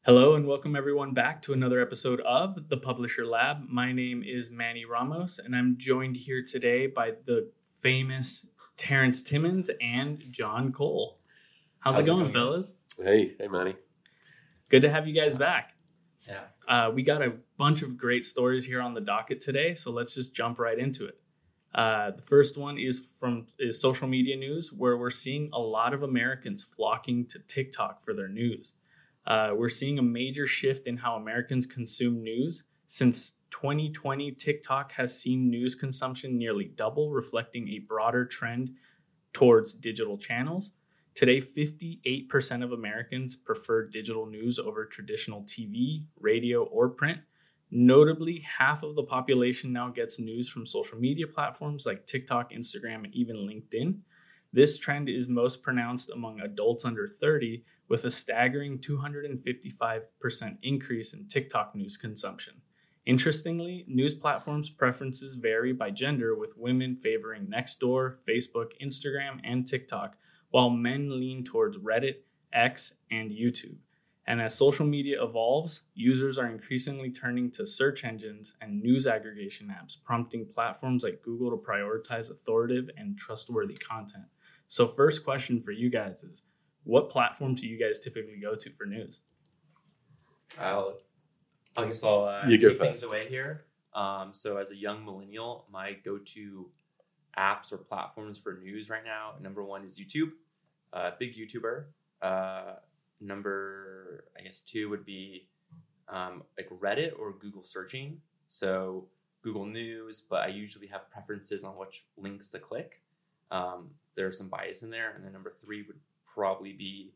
Hello and welcome everyone back to another episode of The Publisher Lab. My name is Manny Ramos and I'm joined here today by the famous Terrence Timmons and John Cole. How's it going, fellas? Hey, Manny. Good to have you guys back. Yeah. We got a bunch of great stories here on the docket today, so let's just jump right into it. The first one is social media news, where we're seeing a lot of Americans flocking to TikTok for their news. We're seeing a major shift in how Americans consume news. Since 2020, TikTok has seen news consumption nearly double, reflecting a broader trend towards digital channels. Today, 58% of Americans prefer digital news over traditional TV, radio, or print. Notably, half of the population now gets news from social media platforms like TikTok, Instagram, and even LinkedIn. This trend is most pronounced among adults under 30, with a staggering 255% increase in TikTok news consumption. Interestingly, news platforms' preferences vary by gender, with women favoring Nextdoor, Facebook, Instagram, and TikTok, while men lean towards Reddit, X, and YouTube. And as social media evolves, users are increasingly turning to search engines and news aggregation apps, prompting platforms like Google to prioritize authoritative and trustworthy content. So first question for you guys is, what platforms do you guys typically go to for news? I'll You kick go things first. away here. So as a young millennial, my go-to apps or platforms for news right now, number one is YouTube, big YouTuber. Number, I guess, two would be like Reddit or Google searching. So Google News, but I usually have preferences on which links to click. There's some bias in there. And then number three would probably be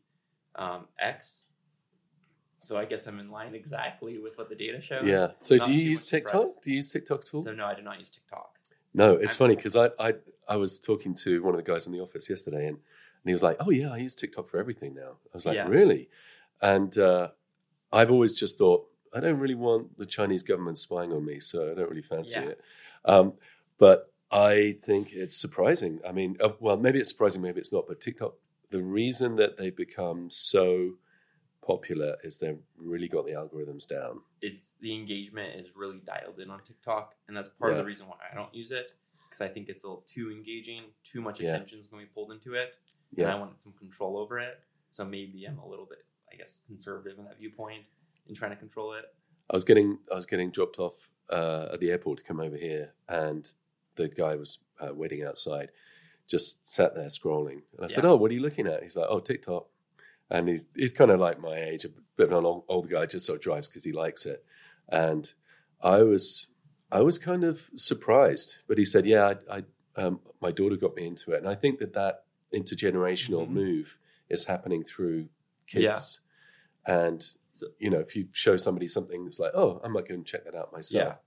X. So I guess I'm in line exactly with what the data shows. Yeah. So Not do you too use much TikTok? surprise. Do you use TikTok at all? So no, I do not use TikTok. No, it's funny because I was talking to one of the guys in the office yesterday and he was like, oh yeah, I use TikTok for everything now. I was like, Yeah. really? And I've always just thought, I don't really want the Chinese government spying on me, so I don't really fancy Yeah. it. But I think it's surprising. I mean, well, maybe it's surprising, maybe it's not, but TikTok, the reason that they've become so popular is they've really got the algorithms down. It's the engagement is really dialed in on TikTok, and that's part of Yeah. the reason why I don't use it, because I think it's a little too engaging, too much Yeah. attention is going to be pulled into it, and I Yeah. want some control over it. So maybe I'm a little bit, I guess, conservative in that viewpoint in trying to control it. I was getting dropped off at the airport to come over here, and the guy was waiting outside, just sat there scrolling. And I said, Yeah. "Oh, what are you looking at?" He's like, "Oh, TikTok." And he's kind of like my age, a bit of an older guy, just sort of drives because he likes it. And I was kind of surprised, but he said, "Yeah, my daughter got me into it," and I think that intergenerational Mhm. move is happening through Yeah. kids. And So- if you show somebody something, it's like, "Oh, I might go and check that out myself."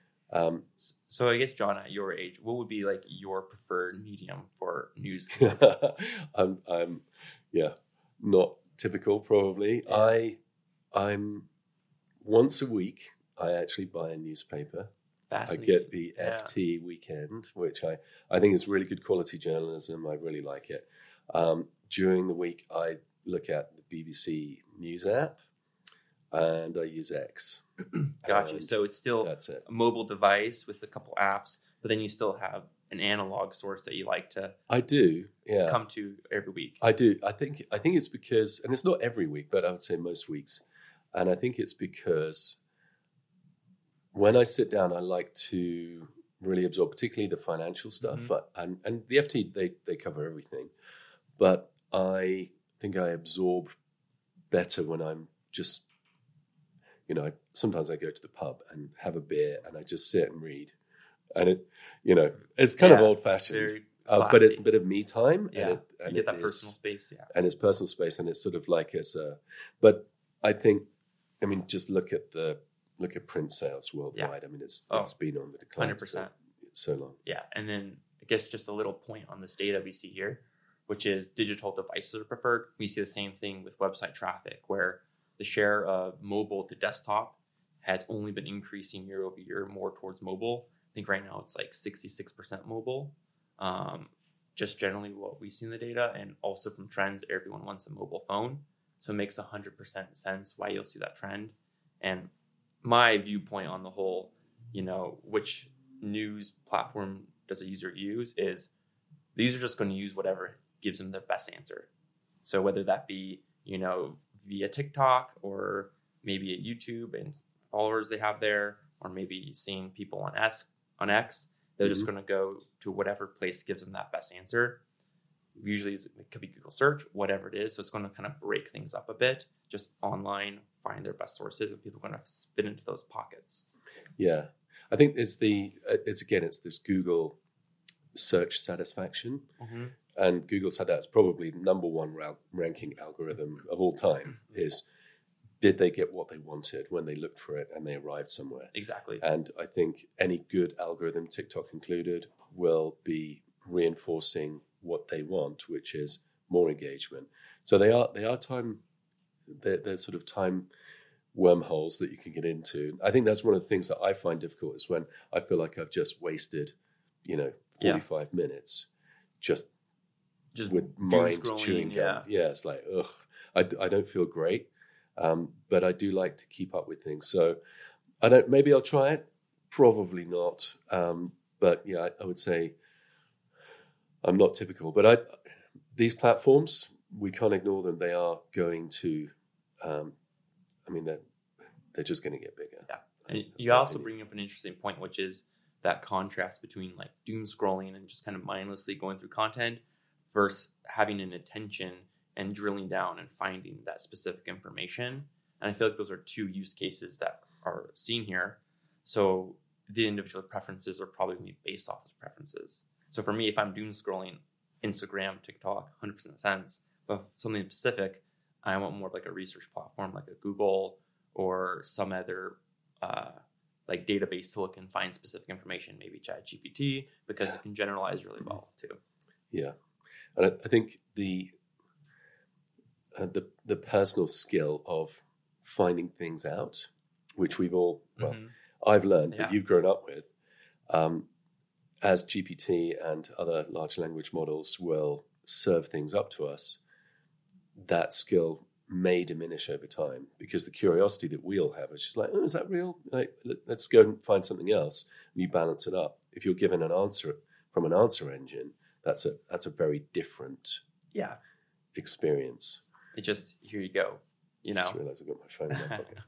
So I guess, John, at your age, what would be like your preferred medium for news? I'm not typical probably. Yeah. I'm once a week I actually buy a newspaper. I Fascinating. get the Yeah. FT Weekend, which I think is really good quality journalism. I really like it. During the week I look at the BBC News app and I use X. Gotcha. And So it's still that's it. a mobile device with a couple apps, but then you still have an analog source that you like to I do, yeah. come to every week. I do. I think it's because, and it's not every week, but I would say most weeks. And I think it's because when I sit down, I like to really absorb, particularly the financial stuff. And the FT, they cover everything. But I think I absorb better when I'm just, sometimes I go to the pub and have a beer and I just sit and read. And it's kind of Yeah, old fashioned. Very But it's a classy. bit of me time. Yeah, and you get it that is- personal space. Yeah. and it's personal space, and it's sort of like but I think, just look at print sales worldwide. I mean, it's been on the decline 100%. for so long. Yeah, and then I guess just a little point on this data we see here, which is digital devices are preferred. We see the same thing with website traffic, where the share of mobile to desktop has only been increasing year over year more towards mobile. I think right now it's like 66% mobile. Just generally what we see in the data, and also from trends, everyone wants a mobile phone. So it makes 100% sense why you'll see that trend. And my viewpoint on the whole, which news platform does a user use is the user just going to use whatever gives them the best answer. So whether that be, via TikTok or maybe at YouTube and followers they have there, or maybe seeing people on X, they're just going to go to whatever place gives them that best answer. Usually it could be Google search, whatever it is. So it's going to kind of break things up a bit, just online, find their best sources, and people are going to spin into those pockets. Yeah. I think it's this Google search satisfaction. Mm-hmm. And Google said that's probably the number one ranking algorithm of all time is, did they get what they wanted when they looked for it and they arrived somewhere? Exactly. And I think any good algorithm, TikTok included, will be reinforcing what they want, which is more engagement. So they're sort of time wormholes that you can get into. I think that's one of the things that I find difficult is when I feel like I've just wasted, 45 minutes just with mind chewing gum. Yeah, it's like, ugh, I don't feel great. But I do like to keep up with things. So maybe I'll try it. Probably not. But yeah, I would say I'm not typical. But these platforms, we can't ignore them. They are going to, they're just going to get bigger. Yeah. And you also bring up an interesting point, which is that contrast between like doom scrolling and just kind of mindlessly going through content versus having an attention and drilling down and finding that specific information. And I feel like those are two use cases that are seen here. So the individual preferences are probably going to be based off those preferences. So for me, if I'm doom scrolling Instagram, TikTok, 100% sense. But something specific, I want more of like a research platform like a Google or some other like database to look and find specific information, maybe ChatGPT, because it can generalize really well too. Yeah. And I think the personal skill of finding things out, which we've all, I've learned that you've grown up with, as GPT and other large language models will serve things up to us, that skill may diminish over time because the curiosity that we all have is just like, oh, is that real? Like, let's go and find something else. And you balance it up. If you're given an answer from an answer engine, that's a very different experience. It just, here you go, I just realized I've got my phone in my pocket.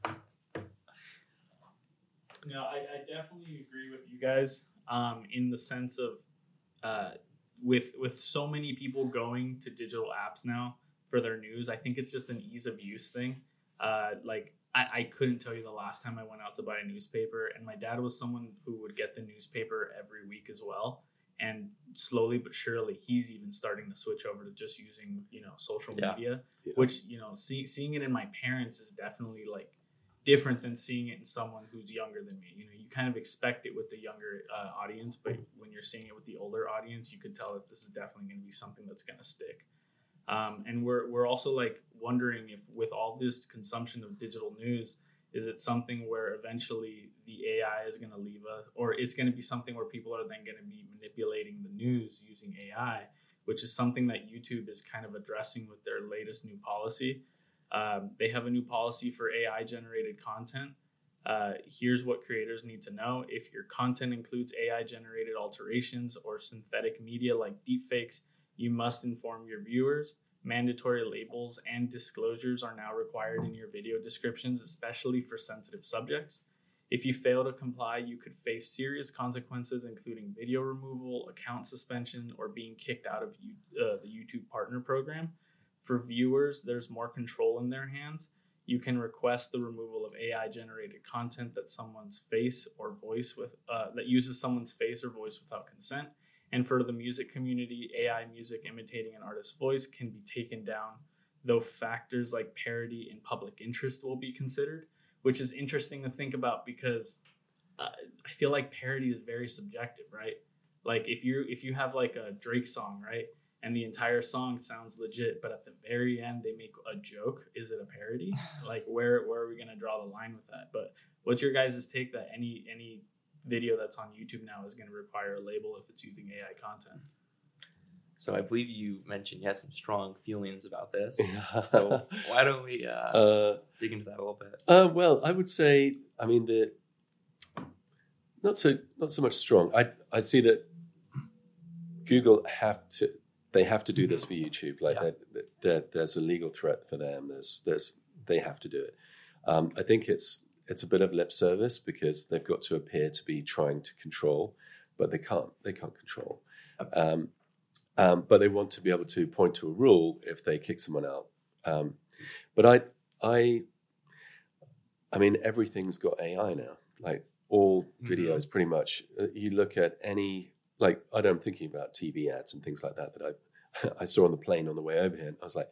No, I definitely agree with you guys in the sense of with so many people going to digital apps now for their news, I think it's just an ease of use thing. I couldn't tell you the last time I went out to buy a newspaper, and my dad was someone who would get the newspaper every week as well. And slowly but surely, he's even starting to switch over to just using, social media, which, seeing it in my parents is definitely like different than seeing it in someone who's younger than me. You kind of expect it with the younger audience, but when you're seeing it with the older audience, you could tell that this is definitely going to be something that's going to stick. And we're also like wondering if with all this consumption of digital news, is it something where eventually the AI is going to leave us, or it's going to be something where people are then going to be manipulating the news using AI, which is something that YouTube is kind of addressing with their latest new policy. They have a new policy for AI generated content. Here's what creators need to know. If your content includes AI generated alterations or synthetic media like deepfakes, you must inform your viewers. Mandatory labels and disclosures are now required in your video descriptions, especially for sensitive subjects. If you fail to comply, you could face serious consequences, including video removal, account suspension, or being kicked out of the YouTube Partner Program. For viewers, there's more control in their hands. You can request the removal of AI-generated content that someone's face or voice that uses someone's face or voice without consent. And for the music community, AI music imitating an artist's voice can be taken down, though factors like parody and public interest will be considered, which is interesting to think about because I feel like parody is very subjective, right? Like if you have like a Drake song, right, and the entire song sounds legit, but at the very end they make a joke, is it a parody? Like where are we going to draw the line with that? But what's your guys' take that any video that's on YouTube now is going to require a label if it's using AI content? So I believe you mentioned you had some strong feelings about this. So why don't we dig into that a little bit? Well, I would say, I mean, not so much strong. I see that Google have to do this for YouTube. Like there's a legal threat for them. They have to do it. I think it's a bit of lip service because they've got to appear to be trying to control, but they can't control. But they want to be able to point to a rule if they kick someone out. But I mean, everything's got AI now. Like all videos, pretty much. You look at any, like I'm thinking about TV ads and things like that I saw on the plane on the way over here. And I was like,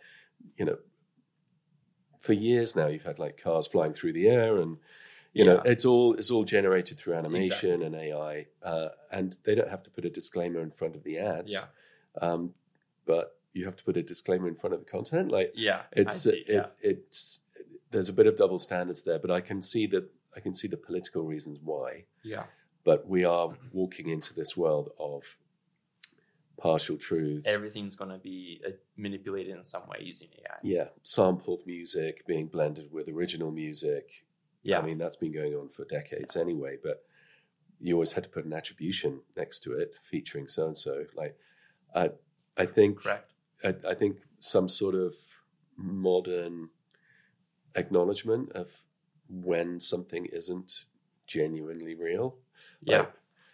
for years now, you've had like cars flying through the air, and it's all generated through animation and AI, and they don't have to put a disclaimer in front of the ads. Yeah. But you have to put a disclaimer in front of the content. Like, it's there's a bit of double standards there, but I can see the political reasons why. Yeah. But we are walking into this world of partial truths. Everything's going to be manipulated in some way using AI. Yeah, sampled music being blended with original music. Yeah, I mean that's been going on for decades anyway. But you always had to put an attribution next to it, featuring so and so. Like, I think, correct. I think some sort of modern acknowledgement of when something isn't genuinely real. Yeah.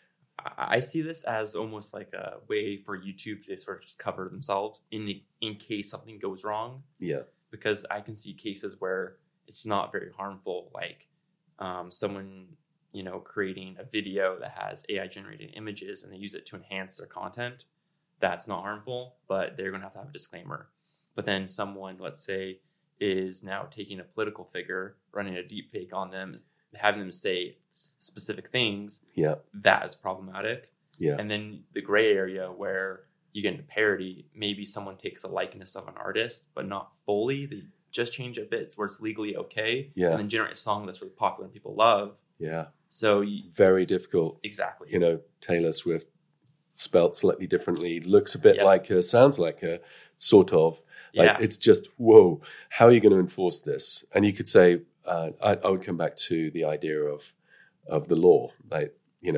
I see this as almost like a way for YouTube to sort of just cover themselves in case something goes wrong. Yeah. Because I can see cases where it's not very harmful, like someone, creating a video that has AI generated images and they use it to enhance their content. That's not harmful, but they're going to have a disclaimer. But then someone, let's say, is now taking a political figure, running a deep fake on them, having them say specific things, that is problematic. Yeah. And then the gray area where you get into parody, maybe someone takes a likeness of an artist, but not fully. They just change a bit where it's legally okay. Yeah. And then generate a song that's really popular and people love. Yeah. So very difficult. Exactly. Taylor Swift spelt slightly differently, looks a bit like her, sounds like her, sort of. Like it's just, whoa, how are you going to enforce this? And you could say, I would come back to the idea of the law. Like,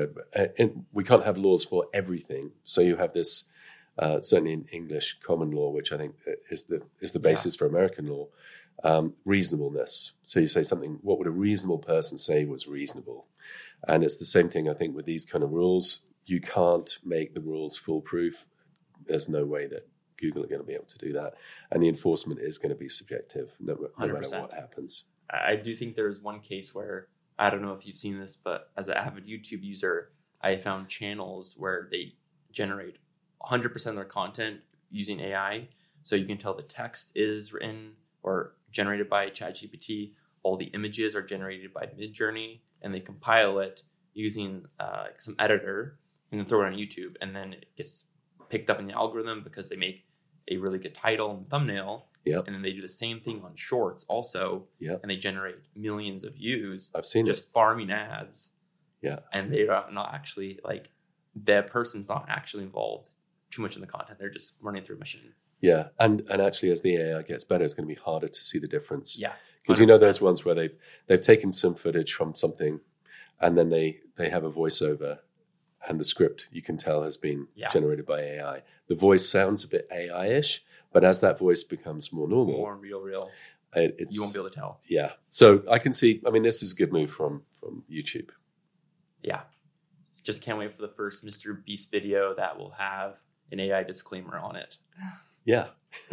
and we can't have laws for everything. So you have this, certainly in English common law, which I think is the basis for American law, reasonableness. So you say something, what would a reasonable person say was reasonable? And it's the same thing, I think, with these kind of rules. You can't make the rules foolproof. There's no way that Google are going to be able to do that. And the enforcement is going to be subjective, no matter what happens. I do think there's one case where, I don't know if you've seen this, but as an avid YouTube user, I found channels where they generate 100% of their content using AI. So you can tell the text is written or generated by ChatGPT. All the images are generated by Midjourney, and they compile it using some editor and then throw it on YouTube. And then it gets picked up in the algorithm because they make a really good title and thumbnail. Yep. And then they do the same thing on Shorts also. Yep. And they generate millions of views. I've seen just farming ads. Yeah. And they're not actually, like, the person's not actually involved too much in the content. They're just running through a machine. Yeah. And actually, as the AI gets better, it's going to be harder to see the difference. Yeah. Because those ones where they've taken some footage from something and then they have a voiceover, and the script, you can tell, has been generated by AI. The voice sounds a bit AI-ish, but as that voice becomes more normal, more real, you won't be able to tell. Yeah. So I can see, I mean, this is a good move from YouTube. Yeah. Just can't wait for the first Mr. Beast video that will have an AI disclaimer on it. Yeah.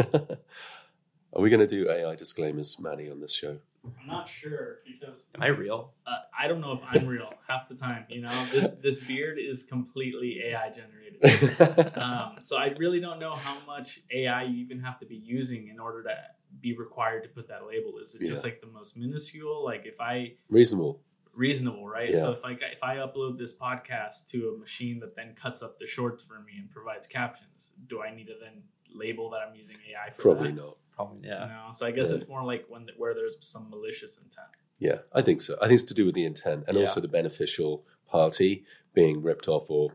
Are we going to do AI disclaimers, Manny, on this show? I'm not sure because... Am I real? I don't know if I'm real half the time. This beard is completely AI generated. So I really don't know how much AI you even have to be using in order to be required to put that label. Is it just like the most minuscule? Like if I... Reasonable, right? Yeah. So if I upload this podcast to a machine that then cuts up the shorts for me and provides captions, do I need to then label that I'm using AI for Probably that? Not. Probably, yeah. No, so I guess it's more like where there's some malicious intent. Yeah, I think so. I think it's to do with the intent and also the beneficial party being ripped off or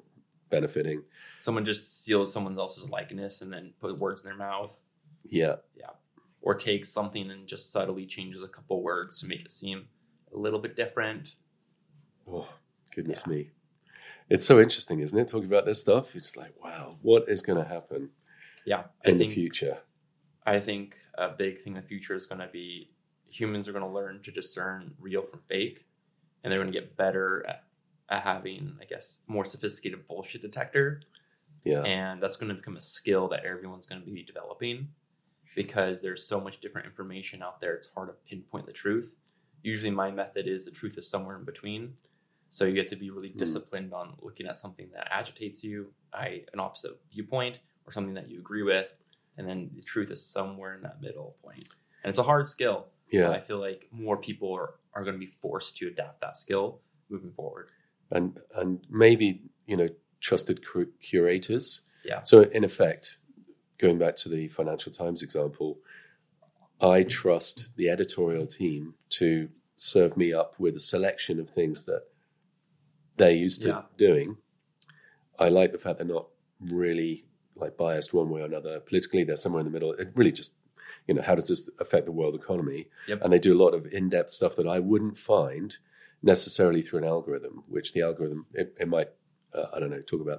benefiting. Someone just steals someone else's likeness and then put words in their mouth. Yeah. Or takes something and just subtly changes a couple words to make it seem a little bit different. Oh, goodness me. It's so interesting, isn't it? Talking about this stuff. It's like, wow, what is going to happen in the future? I think a big thing in the future is going to be humans are going to learn to discern real from fake. And they're going to get better at having, I guess, more sophisticated bullshit detector. Yeah. And that's going to become a skill that everyone's going to be developing because there's so much different information out there. It's hard to pinpoint the truth. Usually my method is the truth is somewhere in between. So you get to be really disciplined on looking at something that agitates you, an opposite viewpoint, or something that you agree with. And then the truth is somewhere in that middle point. And it's a hard skill. Yeah. But I feel like more people are going to be forced to adapt that skill moving forward. And maybe, trusted curators. Yeah. So in effect, going back to the Financial Times example, I trust the editorial team to serve me up with a selection of things that they're used to doing. I like the fact they're not really like biased one way or another. Politically, they're somewhere in the middle. It really just, how does this affect the world economy? Yep. And they do a lot of in-depth stuff that I wouldn't find necessarily through an algorithm, which the algorithm, it might, talk about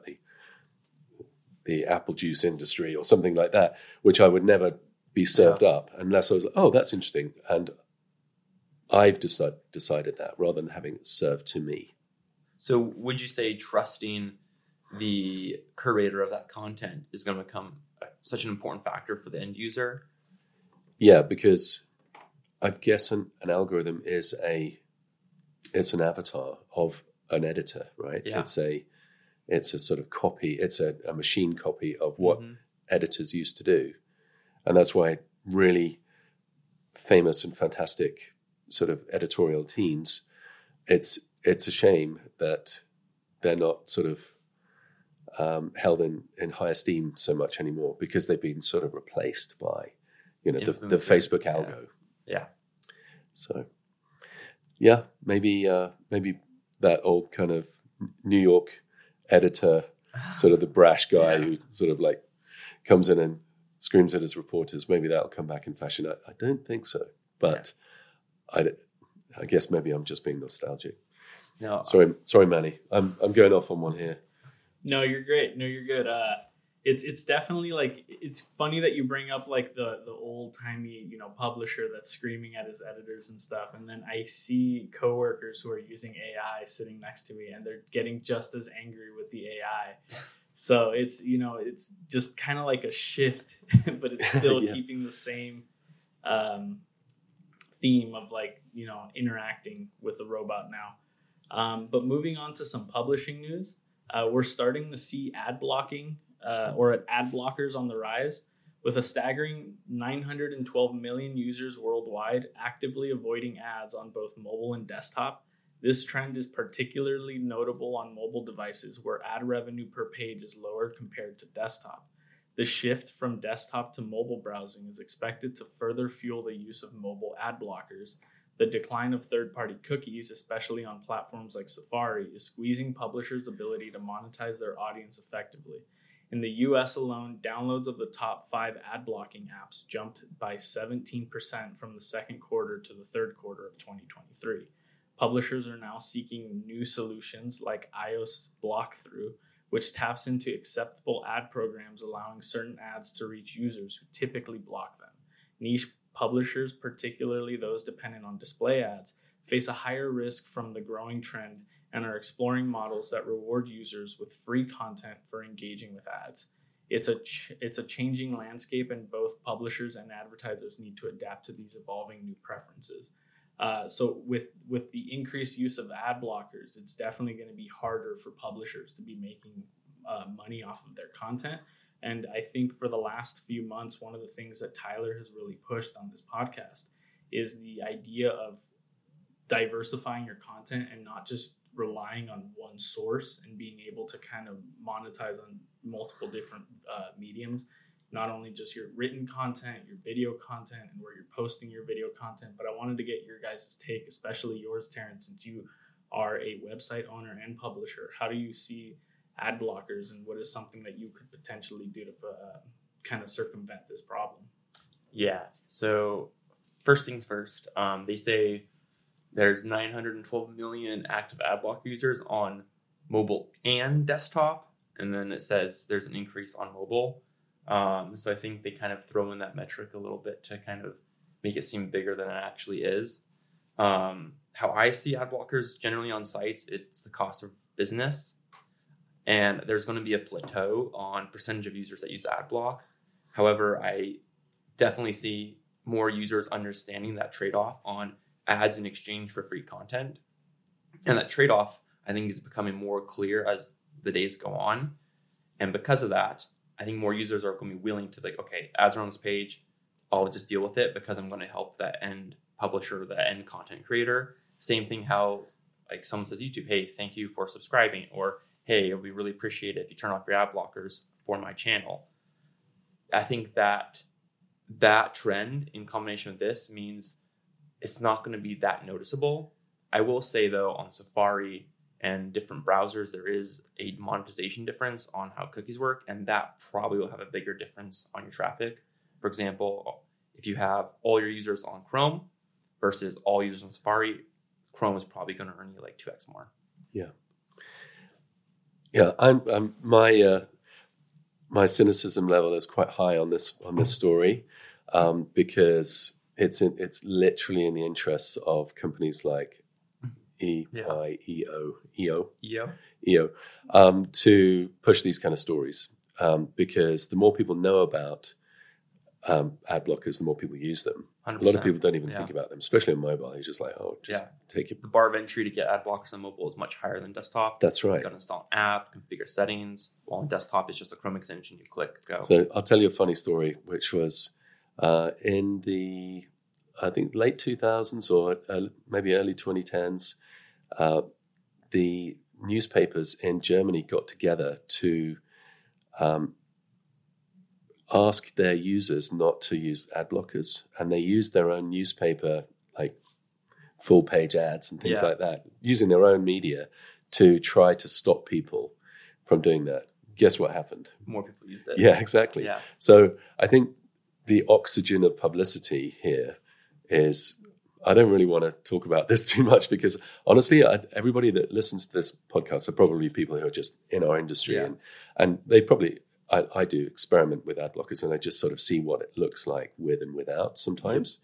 the apple juice industry or something like that, which I would never be served up unless I was like, oh, that's interesting. And I've decided that rather than having it served to me. So would you say trusting the curator of that content is going to become such an important factor for the end user? Yeah, because I guess an algorithm is it's an avatar of an editor, right? Yeah. It's a sort of copy. It's a machine copy of what editors used to do. And that's why really famous and fantastic sort of editorial teams, it's a shame that they're not sort of held in high esteem so much anymore because they've been sort of replaced by, the Facebook algo. Yeah. So, yeah, maybe that old kind of New York editor, sort of the brash guy who sort of like comes in and screams at his reporters. Maybe that'll come back in fashion. I don't think so, but I guess maybe I'm just being nostalgic. No, sorry, Manny. I'm going off on one here. No, you're great. No, you're good. It's definitely like, it's funny that you bring up like the old timey, publisher that's screaming at his editors and stuff. And then I see coworkers who are using AI sitting next to me and they're getting just as angry with the AI. So it's, it's just kind of like a shift, but it's still keeping the same theme of like, interacting with the robot now. But moving on to some publishing news, we're starting to see ad blocking or ad blockers on the rise, with a staggering 912 million users worldwide actively avoiding ads on both mobile and desktop. This trend is particularly notable on mobile devices where ad revenue per page is lower compared to desktop. The shift from desktop to mobile browsing is expected to further fuel the use of mobile ad blockers. The decline of third-party cookies, especially on platforms like Safari, is squeezing publishers' ability to monetize their audience effectively. In the US alone, downloads of the top 5 ad blocking apps jumped by 17% from the second quarter to the third quarter of 2023. Publishers are now seeking new solutions like iOS Block-Through, which taps into acceptable ad programs, allowing certain ads to reach users who typically block them. Niche publishers, particularly those dependent on display ads, face a higher risk from the growing trend and are exploring models that reward users with free content for engaging with ads. It's a changing landscape, and both publishers and advertisers need to adapt to these evolving new preferences. So with the increased use of ad blockers, it's definitely going to be harder for publishers to be making money off of their content. And I think for the last few months, one of the things that Tyler has really pushed on this podcast is the idea of diversifying your content and not just relying on one source and being able to kind of monetize on multiple different mediums, not only just your written content, your video content, and where you're posting your video content. But I wanted to get your guys' take, especially yours, Terrence, since you are a website owner and publisher. How do you see ad blockers, and what is something that you could potentially do to kind of circumvent this problem? Yeah. So first things first, they say there's 912 million active ad block users on mobile and desktop. And then it says there's an increase on mobile. So I think they kind of throw in that metric a little bit to kind of make it seem bigger than it actually is. How I see ad blockers generally on sites, it's the cost of business. And there's going to be a plateau on percentage of users that use ad block. However, I definitely see more users understanding that trade-off on ads in exchange for free content. And that trade-off, I think, is becoming more clear as the days go on. And because of that, I think more users are going to be willing to like, okay, ads are on this page, I'll just deal with it because I'm going to help that end publisher, the end content creator. Same thing how like someone says YouTube, hey, thank you for subscribing, or hey, we really appreciate it if you turn off your ad blockers for my channel. I think that trend in combination with this means it's not going to be that noticeable. I will say though, on Safari and different browsers, there is a monetization difference on how cookies work, and that probably will have a bigger difference on your traffic. For example, if you have all your users on Chrome versus all users on Safari, Chrome is probably going to earn you like 2x more. Yeah. My cynicism level is quite high on this story, because it's literally in the interests of companies like EO to push these kind of stories, because the more people know about ad blockers, the more people use them. 100%. A lot of people don't even think about them, especially on mobile. You're just like, take it. The bar of entry to get ad blockers on mobile is much higher than desktop. That's right. You got to install an app, configure settings. While on desktop, it's just a Chrome extension. You click, go. So I'll tell you a funny story, which was in the, I think, late 2000s or maybe early 2010s, the newspapers in Germany got together to ask their users not to use ad blockers, and they used their own newspaper, like full page ads and things like that, using their own media to try to stop people from doing that. Guess what happened? More people used it. Yeah, exactly. Yeah. So I think the oxygen of publicity here is, I don't really want to talk about this too much, because honestly, everybody that listens to this podcast are probably people who are just in our industry, and they probably, I do experiment with ad blockers, and I just sort of see what it looks like with and without sometimes.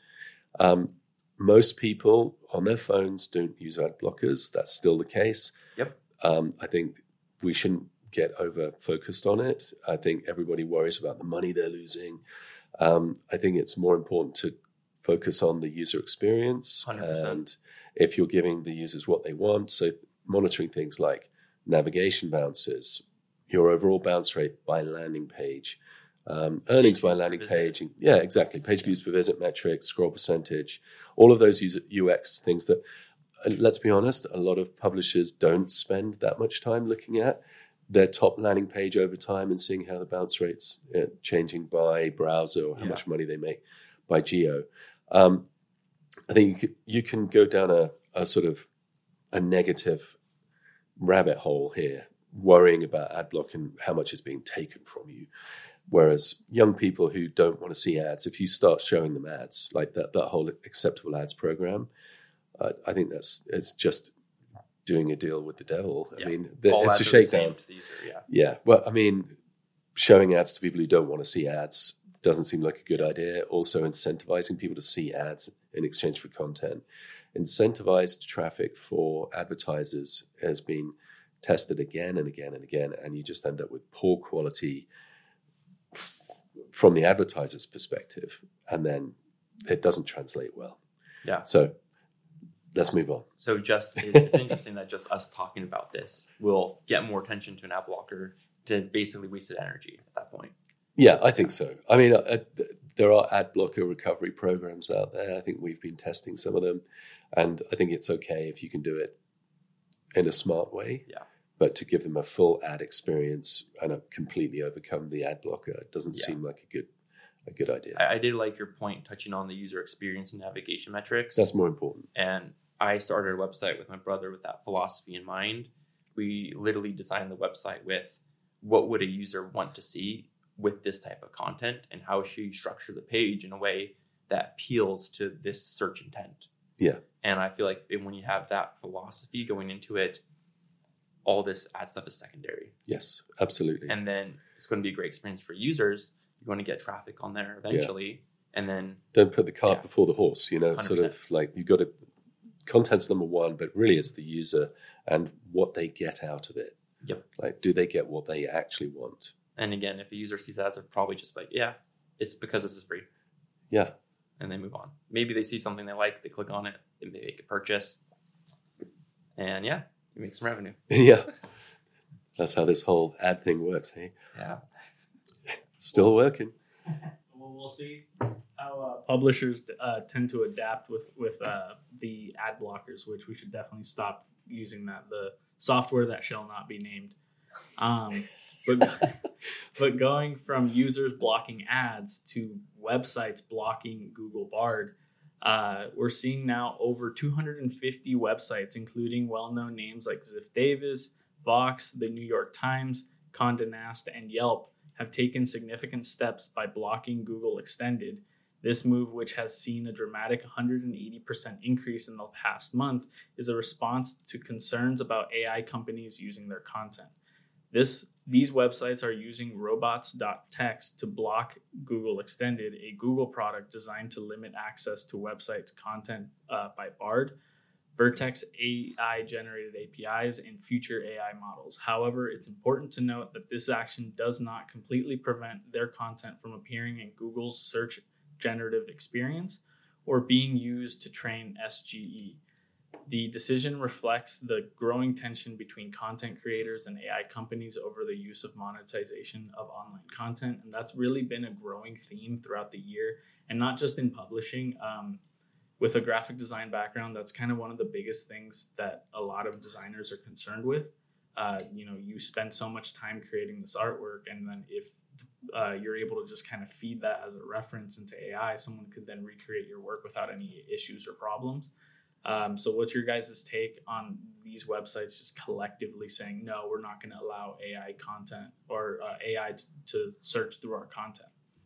Most people on their phones don't use ad blockers. That's still the case. Yep. I think we shouldn't get over focused on it. I think everybody worries about the money they're losing. I think it's more important to focus on the user experience. 100%. And if you're giving the users what they want, so monitoring things like navigation bounces, your overall bounce rate by landing page, earnings by landing page. Yeah, exactly. Page views per visit metrics, scroll percentage, all of those user UX things that, let's be honest, a lot of publishers don't spend that much time looking at their top landing page over time and seeing how the bounce rates changing by browser, or how much money they make by geo. I think you can go down a sort of a negative rabbit hole here, worrying about ad block and how much is being taken from you. Whereas young people who don't want to see ads, if you start showing them ads, like that whole acceptable ads program, I think it's just doing a deal with the devil. I mean, it's a shakedown. To the user, yeah. Well, I mean, showing ads to people who don't want to see ads doesn't seem like a good idea. Also, incentivizing people to see ads in exchange for content. Incentivized traffic for advertisers has been tested again and again and again, and you just end up with poor quality from the advertiser's perspective, and then it doesn't translate well. Yeah. So let's move on. So it's interesting that just us talking about this will get more attention to an ad blocker to basically wasted energy at that point. Yeah, I think so. I mean, there are ad blocker recovery programs out there. I think we've been testing some of them, and I think it's okay if you can do it in a smart way. Yeah. But to give them a full ad experience and completely overcome the ad blocker, it doesn't seem like a good idea. I did like your point touching on the user experience and navigation metrics. That's more important. And I started a website with my brother with that philosophy in mind. we literally designed the website with what would a user want to see with this type of content, and how should you structure the page in a way that appeals to this search intent. Yeah. And I feel like when you have that philosophy going into it, all this ad stuff is secondary. Yes, absolutely. And then it's going to be a great experience for users. You're going to get traffic on there eventually. And then don't put the cart before the horse, 100%. Sort of like you've got to, content's number one, but really it's the user and what they get out of it. Yep. Like, do they get what they actually want? And again, if a user sees ads, they're probably just like, yeah, it's because this is free. Yeah. And they move on. Maybe they see something they like, they click on it, they make a purchase. And you make some revenue. Yeah. That's how this whole ad thing works, hey? Yeah. Still working. Well, we'll see how publishers tend to adapt with the ad blockers, which we should definitely stop using that. The software that shall not be named. But going from users blocking ads to websites blocking Google Bard, we're seeing now over 250 websites, including well-known names like Ziff Davis, Vox, the New York Times, Condé Nast, and Yelp, have taken significant steps by blocking Google Extended. This move, which has seen a dramatic 180% increase in the past month, is a response to concerns about AI companies using their content. These websites are using robots.txt to block Google Extended, a Google product designed to limit access to websites' content by Bard, Vertex AI-generated APIs, and future AI models. However, it's important to note that this action does not completely prevent their content from appearing in Google's search generative experience or being used to train SGE. The decision reflects the growing tension between content creators and AI companies over the use of monetization of online content. And that's really been a growing theme throughout the year, and not just in publishing. With a graphic design background, that's kind of one of the biggest things that a lot of designers are concerned with. You spend so much time creating this artwork, and then if you're able to just kind of feed that as a reference into AI, someone could then recreate your work without any issues or problems. So what's your guys' take on these websites just collectively saying, no, we're not going to allow AI content or AI to search through our content?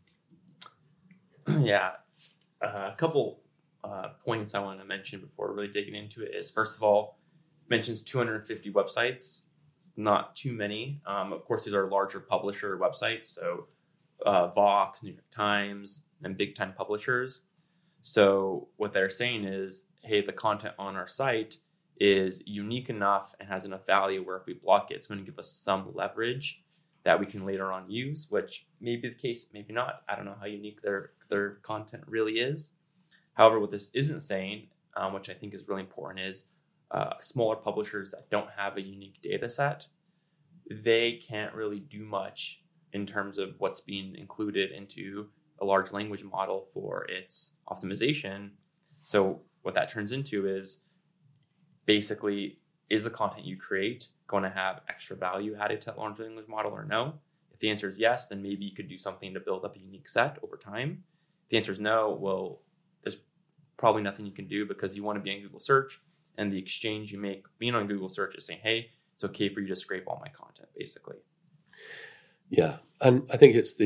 Yeah. A couple points I want to mention before really digging into it is, first of all, mentions 250 websites. It's not too many. Of course, these are larger publisher websites. So Vox, New York Times, and big time publishers. So what they're saying is, hey, the content on our site is unique enough and has enough value where if we block it, it's going to give us some leverage that we can later on use, which may be the case, maybe not. I don't know how unique their content really is. However, what this isn't saying, which I think is really important, is smaller publishers that don't have a unique data set, they can't really do much in terms of what's being included into a large language model for its optimization. So what that turns into is basically, is the content you create going to have extra value added to that large language model or no? If the answer is yes, then maybe you could do something to build up a unique set over time. If the answer is no, well, there's probably nothing you can do because you want to be on Google search, and the exchange you make being on Google search is saying, hey, it's okay for you to scrape all my content, basically. Yeah. And I think it's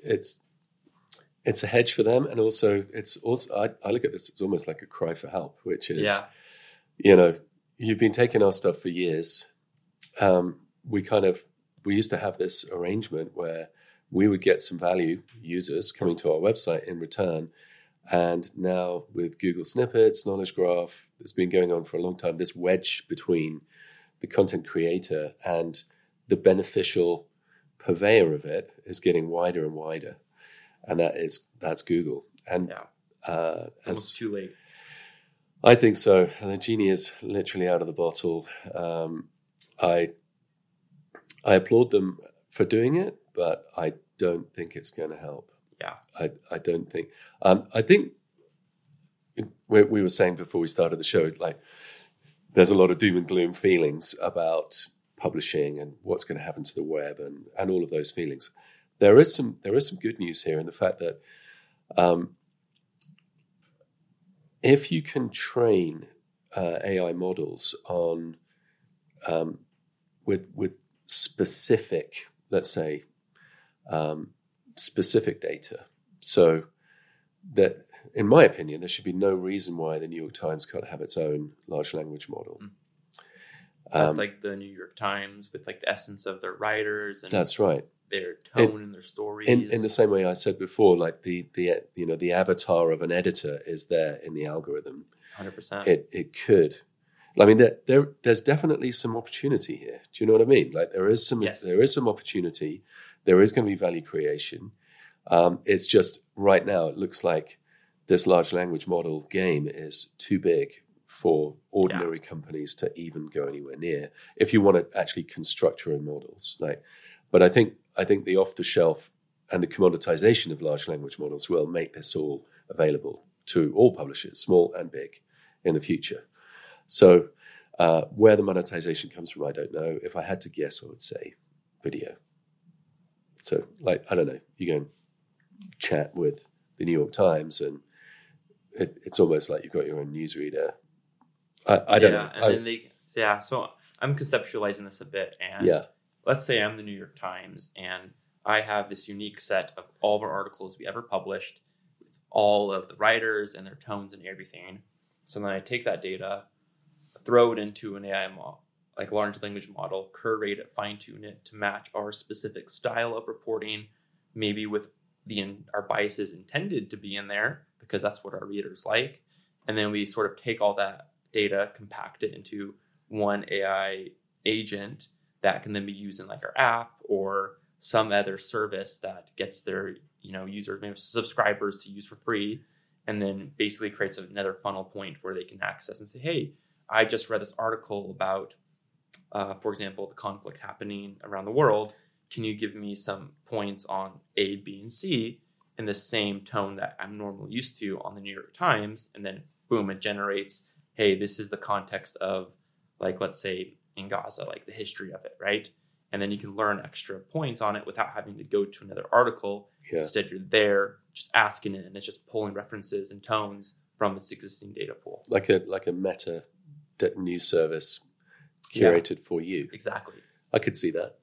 a hedge for them. And also I look at this, it's almost like a cry for help, which is, you've been taking our stuff for years. We used to have this arrangement where we would get some value users coming to our website in return. And now with Google Snippets, Knowledge Graph, it's been going on for a long time, this wedge between the content creator and the beneficial purveyor of it is getting wider and wider. And that's Google. And it's almost too late. I think so. And the genie is literally out of the bottle. I applaud them for doing it, but I don't think it's going to help. Yeah, I don't think. I think we were saying before we started the show, like there's a lot of doom and gloom feelings about publishing and what's going to happen to the web and all of those feelings. There is some good news here in the fact that if you can train AI models on with specific, let's say, specific data. So that, in my opinion, there should be no reason why the New York Times can't have its own large language model. That's like the New York Times with like the essence of their writers and that's right. their tone and their stories. In the same way I said before, like the avatar of an editor is there in the algorithm. 100%. It could. I mean, there's definitely some opportunity here. Do you know what I mean? Like there is some opportunity. There is going to be value creation. It's just right now it looks like this large language model game is too big for ordinary companies to even go anywhere near. If you want to actually construct your own models, but I think the off the shelf and the commoditization of large language models will make this all available to all publishers, small and big, in the future. So where the monetization comes from, I don't know. If I had to guess, I would say video. So, like, I don't know, you go and chat with the New York Times, and it's almost like you've got your own newsreader. I don't know. And then so I'm conceptualizing this a bit. And let's say I'm the New York Times, and I have this unique set of all of our articles we ever published with all of the writers and their tones and everything. So then I take that data, throw it into an AI model, like large language model, curate it, fine-tune it to match our specific style of reporting, maybe with our biases intended to be in there, because that's what our readers like. And then we sort of take all that data, compact it into one AI agent that can then be used in like our app or some other service that gets their users, maybe subscribers, to use for free, and then basically creates another funnel point where they can access and say, hey, I just read this article about, for example, the conflict happening around the world. Can you give me some points on A, B, and C in the same tone that I'm normally used to on the New York Times? And then boom, it generates, hey, this is the context of, like, let's say in Gaza, like the history of it, right? And then you can learn extra points on it without having to go to another article. Yeah. Instead, you're there just asking it, and it's just pulling references and tones from its existing data pool. Like a meta news service curated for you. Exactly. I could see that.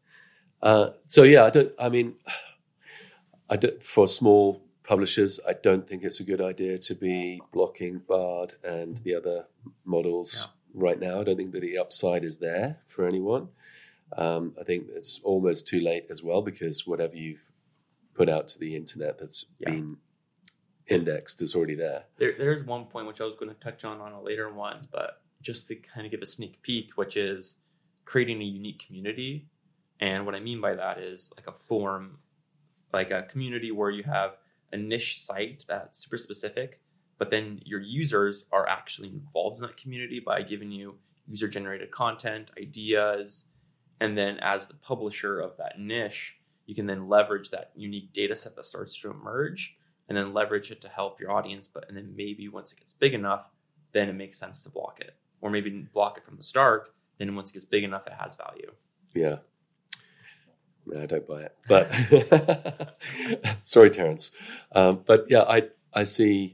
For small publishers, I don't think it's a good idea to be blocking Bard and the other models right now. I don't think that the upside is there for anyone. I think it's almost too late as well, because whatever you've put out to the internet that's been indexed is already there. There's one point which I was going to touch on a later one, but just to kind of give a sneak peek, which is creating a unique community. And what I mean by that is like a forum, like a community where you have a niche site that's super specific, but then your users are actually involved in that community by giving you user-generated content, ideas, and then as the publisher of that niche, you can then leverage that unique data set that starts to emerge and then leverage it to help your audience. And then maybe once it gets big enough, then it makes sense to block it. Or maybe block it from the start, then once it gets big enough, it has value. Yeah. No, I don't buy it. But sorry, Terence. But yeah, I see.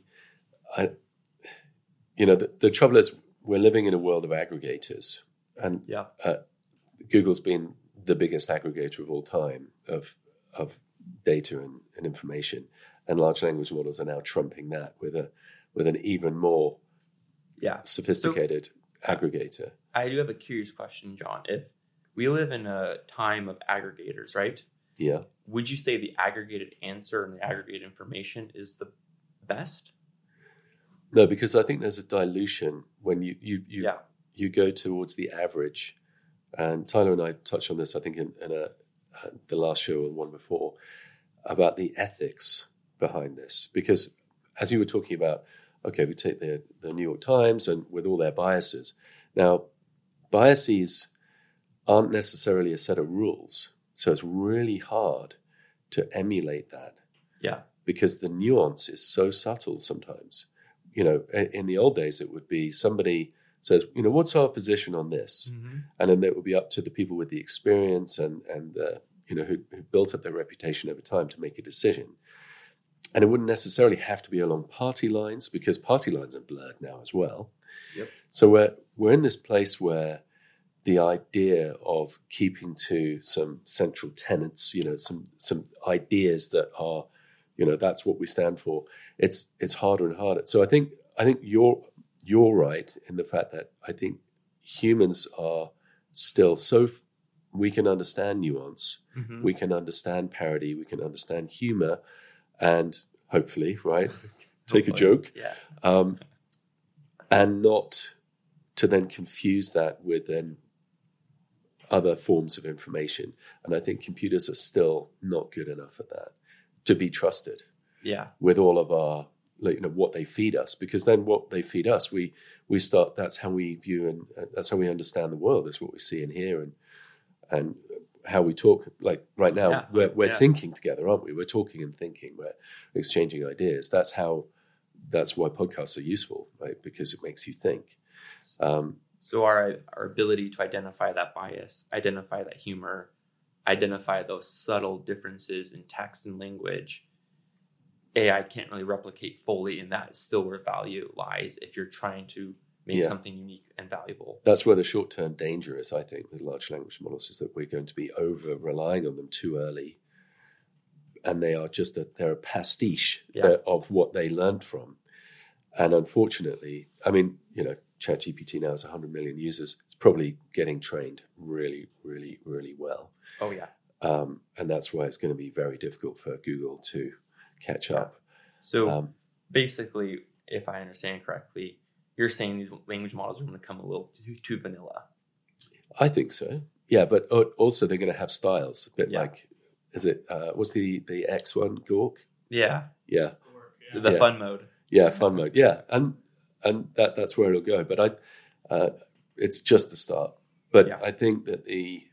The trouble is we're living in a world of aggregators, and Google's been the biggest aggregator of all time of data and information, and large language models are now trumping that with an even more sophisticated aggregator. I do have a curious question, John. If we live in a time of aggregators, right? Yeah. Would you say the aggregated answer and the aggregated information is the best? No, because I think there's a dilution when you go towards the average. And Tyler and I touched on this, I think, in the last show or the one before, about the ethics behind this. Because as you were talking about, okay, we take the New York Times and with all their biases. Now, biases aren't necessarily a set of rules. So it's really hard to emulate that. Yeah. Because the nuance is so subtle sometimes. In the old days, it would be somebody says, what's our position on this? Mm-hmm. And then it would be up to the people with the experience and who built up their reputation over time to make a decision. And it wouldn't necessarily have to be along party lines, because party lines are blurred now as well. Yep. So we're in this place where the idea of keeping to some central tenets, some ideas that are, that's what we stand for. It's harder and harder. So I think you're right in the fact that I think humans are still we can understand nuance, Mm-hmm. we can understand parody, we can understand humor, and hopefully, right, take a joke, and not to then confuse that with then other forms of information. And I think computers are still not good enough at that to be trusted. Yeah. With all of our, what they feed us, because then what they feed us, we start. That's how we view and that's how we understand the world. That's what we see and hear, and how we talk. Like right now, we're thinking together, aren't we? We're talking and thinking. We're exchanging ideas. That's why podcasts are useful, right? Because it makes you think. So our ability to identify that bias, identify that humor, identify those subtle differences in text and language, AI can't really replicate fully, and that is still where value lies if you're trying to make something unique and valuable. That's where the short-term danger is, I think, with large language models, is that we're going to be over-relying on them too early, and they are they're a pastiche of what they learned from. And unfortunately, I mean, ChatGPT now has 100 million users. It's probably getting trained really, really, really well. Oh, yeah. And that's why it's going to be very difficult for Google to catch up. So basically, if I understand correctly, you're saying these language models are going to come a little too vanilla. I think so. Yeah, but also they're going to have styles. A bit like, is it, what's the X one, Gork? Yeah. Yeah. So the fun mode. Yeah, fun mode. Yeah, and that's where it'll go. But it's just the start. But I think that the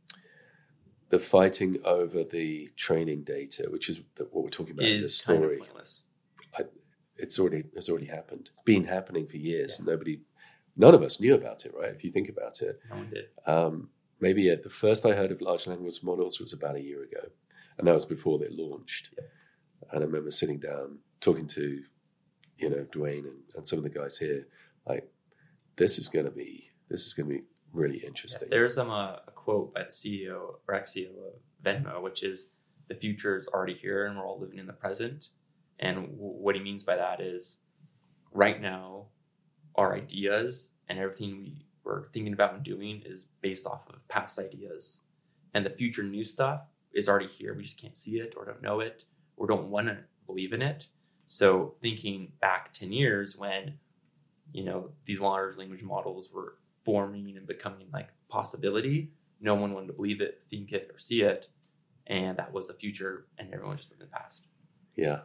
fighting over the training data, which is what we're talking about in this story, kind of pointless. It's already happened. It's been happening for years. None of us knew about it, right? If you think about it, no one did. Maybe the first I heard of large language models was about a year ago, and that was before they launched. Yeah. And I remember sitting down talking to, Dwayne and some of the guys here, like, this is going to be really interesting. Yeah, there's a quote by the CEO or ex-CEO of Venmo, which is, the future is already here and we're all living in the present. And what he means by that is, right now, our ideas and everything we're thinking about and doing is based off of past ideas. And the future new stuff is already here. We just can't see it or don't know it or don't want to believe in it. So thinking back 10 years when, these large language models were forming and becoming like possibility, no one wanted to believe it, think it, or see it. And that was the future, and everyone just lived in the past. Yeah.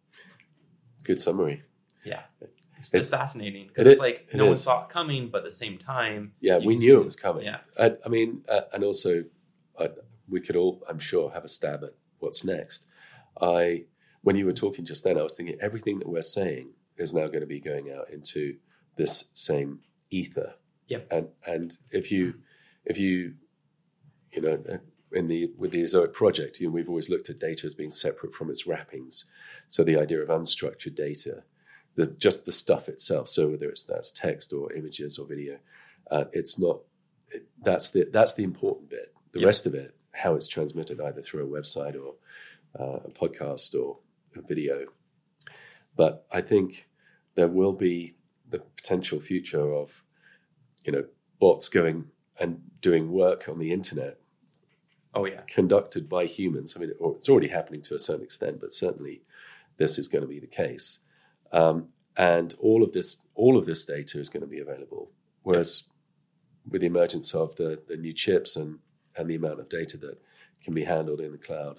Good summary. Yeah. It's fascinating because it's like no one saw it coming, but at the same time... Yeah, we knew it was coming. Yeah. I mean, and also we could all, I'm sure, have a stab at what's next. When you were talking just then, I was thinking everything that we're saying is now going to be going out into this same ether. Yep. And if you with the Ezoic project, we've always looked at data as being separate from its wrappings. So the idea of unstructured data, just the stuff itself. So whether that's text or images or video, it's not. That's the important bit. The rest of it, how it's transmitted either through a website or a podcast or a video. But I think there will be the potential future of, bots going and doing work on the internet. Oh yeah, conducted by humans. I mean, it's already happening to a certain extent, but certainly this is going to be the case. And all of this data is going to be available. Whereas with the emergence of the new chips and the amount of data that can be handled in the cloud,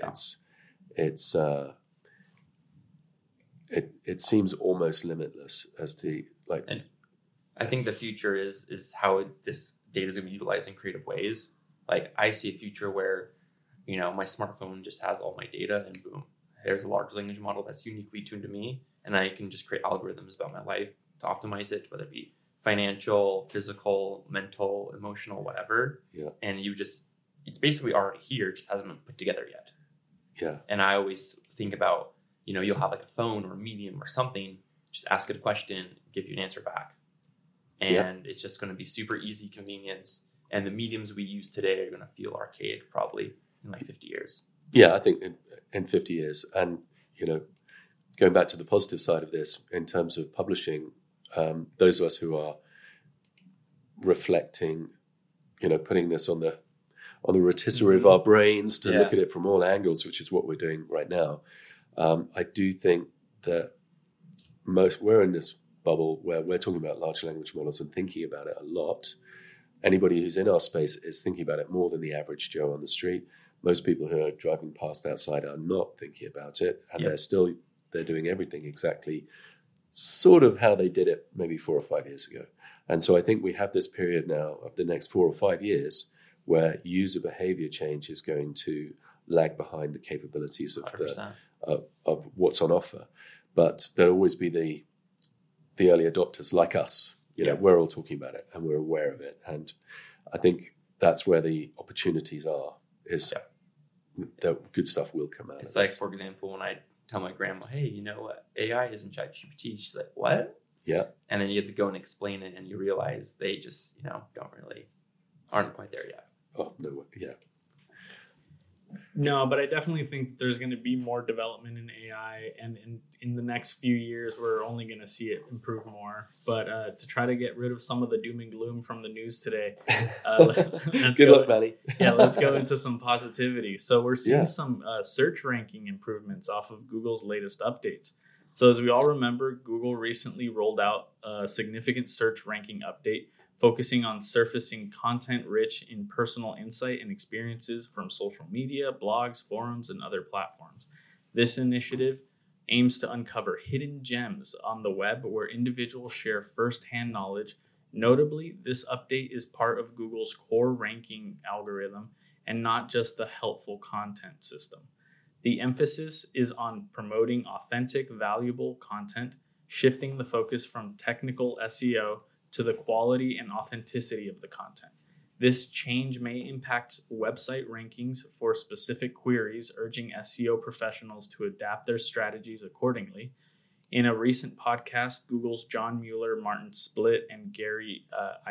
it seems almost limitless as the like. And I think the future is how this data is going to be utilized in creative ways. Like I see a future where, my smartphone just has all my data and boom, there's a large language model that's uniquely tuned to me. And I can just create algorithms about my life to optimize it, whether it be financial, physical, mental, emotional, whatever. Yeah. And it's basically already here, just hasn't been put together yet. Yeah. And I always think about, you'll have like a phone or a medium or something, just ask it a question, give you an answer back. And it's just going to be super easy convenience. and the mediums we use today are going to feel archaic probably in like 50 years. Yeah, I think in 50 years. And, going back to the positive side of this, in terms of publishing, those of us who are reflecting, putting this on the rotisserie of our brains to look at it from all angles, which is what we're doing right now. I do think that we're in this bubble where we're talking about large language models and thinking about it a lot. Anybody who's in our space is thinking about it more than the average Joe on the street. Most people who are driving past outside are not thinking about it, and they're doing everything exactly sort of how they did it maybe 4 or 5 years ago. And so I think we have this period now of the next 4 or 5 years where user behavior change is going to lag behind the capabilities of what's on offer. But there'll always be the early adopters like us. We're all talking about it and we're aware of it. And I think that's where the opportunities are, is the good stuff will come out. It's like, for example, when I tell my grandma, hey, AI isn't ChatGPT, she's like, what? Yeah. And then you have to go and explain it, and you realize they just, aren't quite there yet. Oh, no, yeah. No, but I definitely think there's going to be more development in AI, and in the next few years, we're only going to see it improve more. But to try to get rid of some of the doom and gloom from the news today, good luck, Manny. Let's go into some positivity. So we're seeing some search ranking improvements off of Google's latest updates. So as we all remember, Google recently rolled out a significant search ranking update, focusing on surfacing content rich in personal insight and experiences from social media, blogs, forums, and other platforms. This initiative aims to uncover hidden gems on the web where individuals share firsthand knowledge. Notably, this update is part of Google's core ranking algorithm and not just the helpful content system. The emphasis is on promoting authentic, valuable content, shifting the focus from technical SEO to the quality and authenticity of the content. This change may impact website rankings for specific queries, urging SEO professionals to adapt their strategies accordingly. In a recent podcast, Google's John Mueller, Martin Splitt, and Gary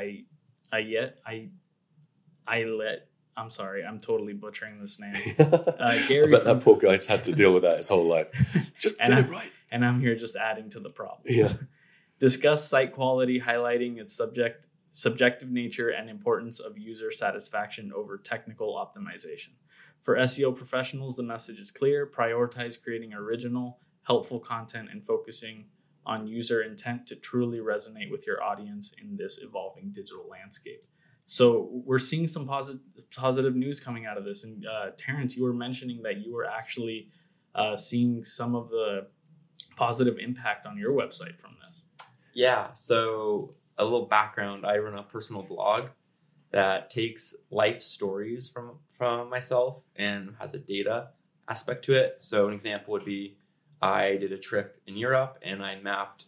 Ilett, I'm sorry, I'm totally butchering this name. Gary, I bet that poor guy's had to deal with that his whole life. Just get it right. And I'm here just adding to the problem. Yeah. Discuss site quality, highlighting its subjective nature and importance of user satisfaction over technical optimization. For SEO professionals, the message is clear: prioritize creating original, helpful content and focusing on user intent to truly resonate with your audience in this evolving digital landscape. So we're seeing some positive news coming out of this. And Terrence, you were mentioning that you were actually seeing some of the positive impact on your website from this. Yeah, so a little background. I run a personal blog that takes life stories from myself and has a data aspect to it. So an example would be, I did a trip in Europe and I mapped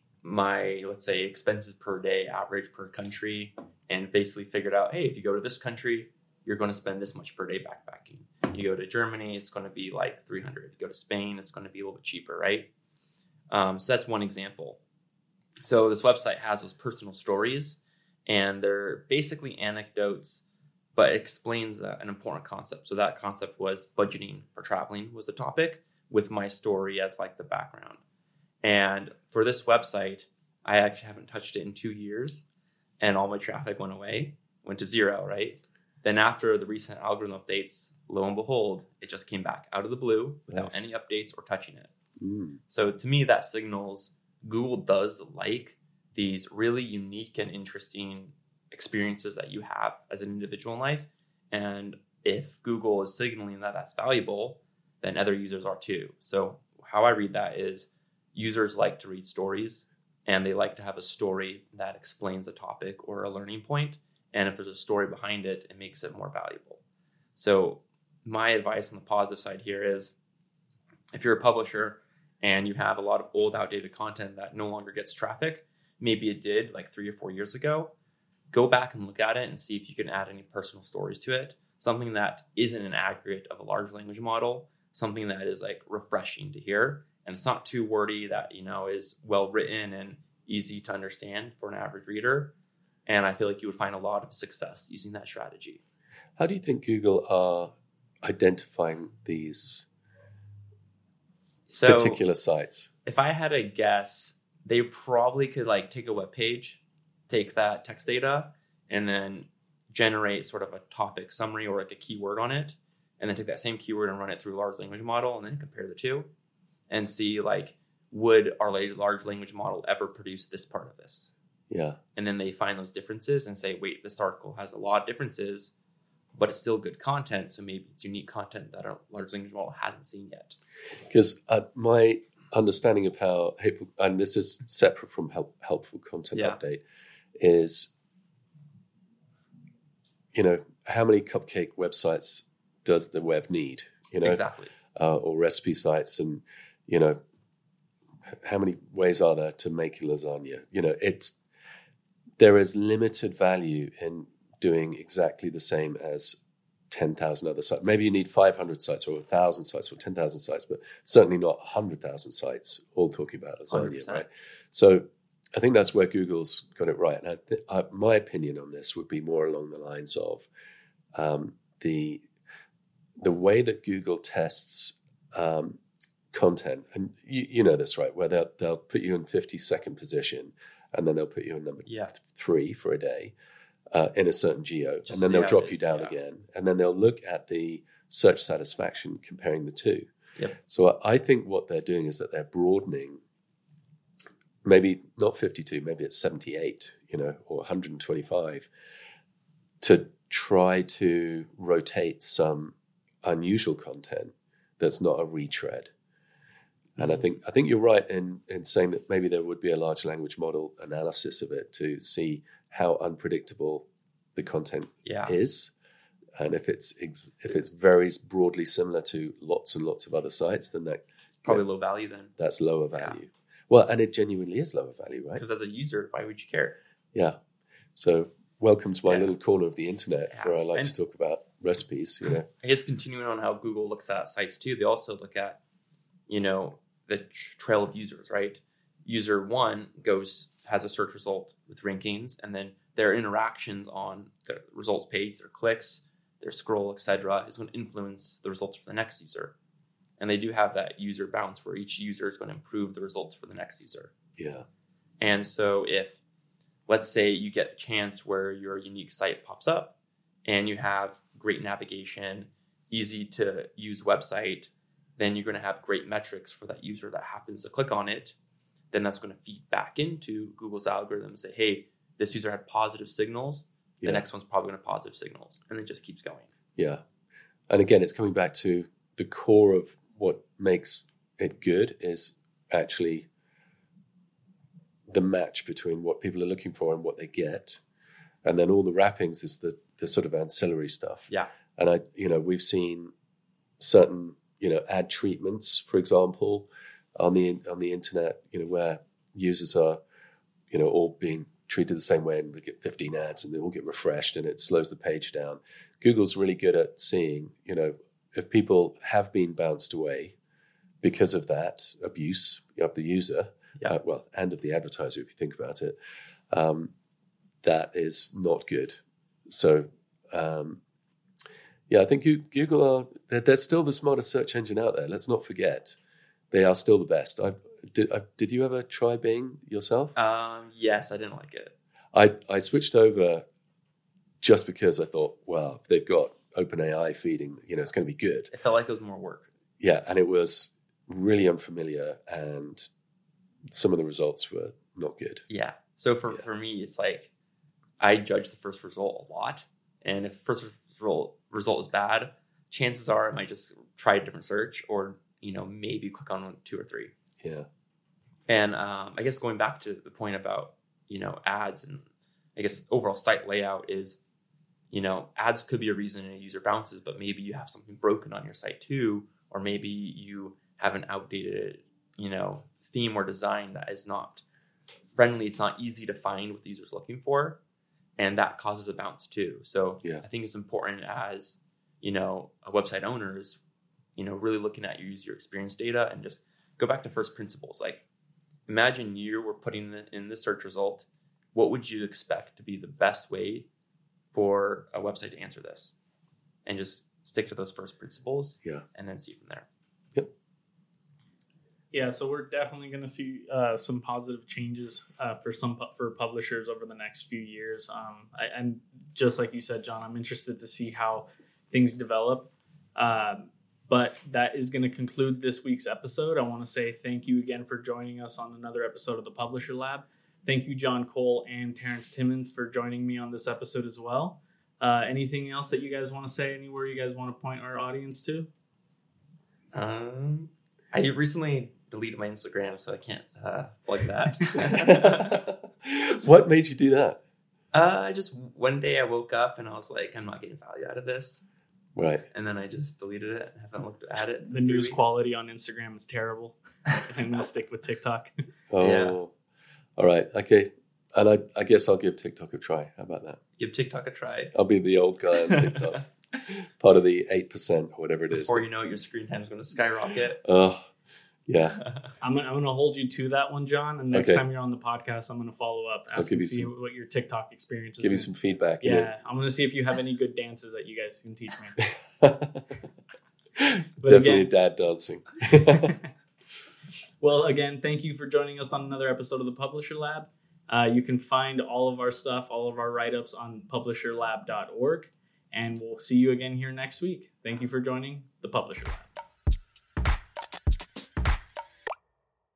my, let's say, expenses per day, average per country, and basically figured out, hey, if you go to this country, you're going to spend this much per day backpacking. You go to Germany, it's going to be like 300. You go to Spain, it's going to be a little bit cheaper, right? So that's one example. So this website has those personal stories, and they're basically anecdotes, but it explains an important concept. So that concept was budgeting for traveling was the topic, with my story as like the background. And for this website, I actually haven't touched it in 2 years, and all my traffic went to zero, right? Then after the recent algorithm updates, lo and behold, it just came back out of the blue without any updates or touching it. So to me, that signals Google does like these really unique and interesting experiences that you have as an individual in life. And if Google is signaling that that's valuable, then other users are too. So how I read that is users like to read stories, and they like to have a story that explains a topic or a learning point. And if there's a story behind it, it makes it more valuable. So my advice on the positive side here is, if you're a publisher and you have a lot of old, outdated content that no longer gets traffic, maybe it did like 3 or 4 years ago, go back and look at it and see if you can add any personal stories to it. Something that isn't an aggregate of a large language model, something that is like refreshing to hear. And it's not too wordy, that, is well written and easy to understand for an average reader. And I feel like you would find a lot of success using that strategy. How do you think Google are identifying these particular sites? If I had to guess, they probably could like take a web page, take that text data, and then generate sort of a topic summary or like a keyword on it, and then take that same keyword and run it through a large language model, and then compare the two and see like, would our large language model ever produce this part of this? Yeah. And then they find those differences and say, wait, this article has a lot of differences, but it's still good content. So maybe it's unique content that our large language model hasn't seen yet. Because my understanding of how hateful, and this is separate from helpful content update, is, how many cupcake websites does the web need? Exactly. Or recipe sites, and how many ways are there to make lasagna? There is limited value in doing exactly the same as 10,000 other sites. Maybe you need 500 sites or 1,000 sites or 10,000 sites, but certainly not 100,000 sites all talking about lasagna, 100%. right? So I think that's where Google's got it right. And my opinion on this would be more along the lines of the way that Google tests content, and you know this, right, where they'll put you in 52nd position, and then they'll put you in number 3 for a day in a certain geo, and then they'll drop you down again, and then they'll look at the search satisfaction comparing the two. Yep. So I think what they're doing is that they're broadening, maybe not 52, maybe it's 78, or 125, to try to rotate some unusual content that's not a retread. And I think you're right in saying that maybe there would be a large language model analysis of it to see how unpredictable the content is, and if it's very broadly similar to lots and lots of other sites, then that probably low value. Then that's lower value. Well, and it genuinely is lower value, right? Because as a user, why would you care? Yeah. So welcome to my little corner of the internet where I like to talk about recipes. I guess continuing on how Google looks at sites too, they also look at the trail of users, right? User 1 has a search result with rankings, and then their interactions on the results page, their clicks, their scroll, etc., is going to influence the results for the next user. And they do have that user bounce where each user is going to improve the results for the next user. Yeah. And so if, let's say, you get a chance where your unique site pops up and you have great navigation, easy to use website, then you're going to have great metrics for that user that happens to click on it. Then that's going to feed back into Google's algorithm and say, hey, this user had positive signals. The next one's probably going to have positive signals. And it just keeps going. Yeah. And again, it's coming back to the core of what makes it good is actually the match between what people are looking for and what they get. And then all the wrappings is the sort of ancillary stuff. Yeah. And we've seen certain ad treatments, for example, on the internet, where users are, all being treated the same way, and they get 15 ads and they all get refreshed and it slows the page down. Google's really good at seeing, if people have been bounced away because of that abuse of the user, and of the advertiser, if you think about it, that is not good. So, I think Google they're still the smartest search engine out there. Let's not forget, they are still the best. Did you ever try Bing yourself? Yes, I didn't like it. I switched over just because I thought, well, if they've got OpenAI feeding, it's going to be good. It felt like it was more work. Yeah, and it was really unfamiliar, and some of the results were not good. Yeah. So for me, it's like I judge the first result a lot, and if the first result is bad, chances are I might just try a different search, or maybe click on 1, 2, or 3. Yeah. And I guess going back to the point about ads, and I guess overall site layout is ads could be a reason a user bounces, but maybe you have something broken on your site too, or maybe you have an outdated theme or design that is not friendly. It's not easy to find what the user's looking for, and that causes a bounce too. So I think it's important as a website owner is really looking at your user experience data and just go back to first principles. Like, imagine you were putting in the search result what would you expect to be the best way for a website to answer this? And just stick to those first principles, and then see from there. Yep. Yeah, so we're definitely going to see some positive changes for publishers over the next few years. I'm just like you said, John, I'm interested to see how things develop. But that is going to conclude this week's episode. I want to say thank you again for joining us on another episode of the Publisher Lab. Thank you, John Cole and Terrence Timmons, for joining me on this episode as well. Anything else that you guys want to say? Anywhere you guys want to point our audience to? I recently deleted my Instagram, so I can't plug that. What made you do that? Just one day I woke up and I was like, I'm not getting value out of this. Right. And then I just deleted it. Haven't looked at it. The news quality on Instagram is terrible. I'm going to stick with TikTok. Oh, yeah. All right. Okay. And I guess I'll give TikTok a try. How about that? Give TikTok a try. I'll be the old guy on TikTok. Part of the 8% or whatever it is. Before you know it, your screen time is going to skyrocket. Oh, yeah. I'm going to hold you to that one, John. And next time you're on the podcast, I'm going to follow up. See what your TikTok experience is. Give you some feedback. Yeah. I'm going to see if you have any good dances that you guys can teach me. Definitely dad dancing. Well, again, thank you for joining us on another episode of the Publisher Lab. You can find all of our stuff, all of our write-ups on publisherlab.org. And we'll see you again here next week. Thank you for joining the Publisher Lab.